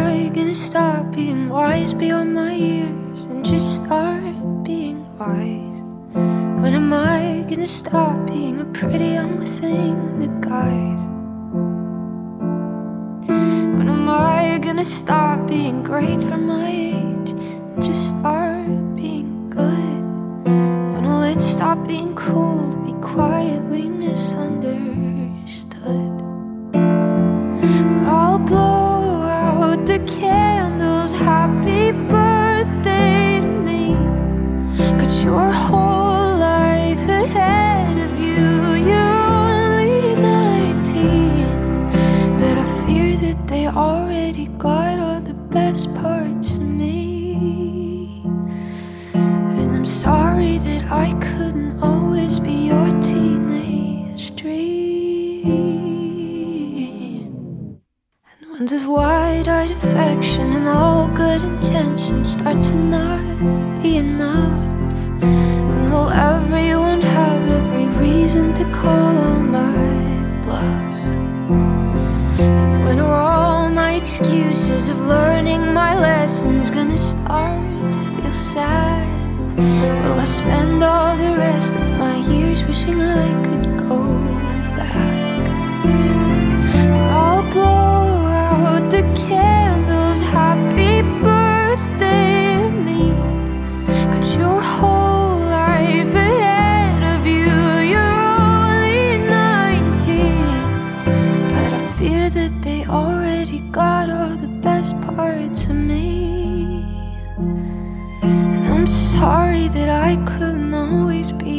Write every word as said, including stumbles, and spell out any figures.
I gonna stop being wise beyond my years and just start being wise? When am I gonna stop being a pretty young thing that guys? When am I gonna stop being great for my age and just start being good? When will it stop being cool to be quietly misunderstood? Well, I'll blow out the candles, happy birthday to me. Got your whole life ahead of you, you're only nineteen. But I fear that they already got all the best parts of me. And I'm sorry that I couldn't always be your teenage dream. And when does wide-eyed affection and all good intentions start to not be enough? When will everyone have every reason to call all my bluffs? And when are all my excuses of learning my lessons gonna start to feel sad? Will I spend all the rest of my years wishing I could go back? I'll blow out the candles, happy birthday to me. Got your whole life ahead of you, you're only nineteen. But I fear that they already got all the best parts of me. And I'm sorry that I couldn't always be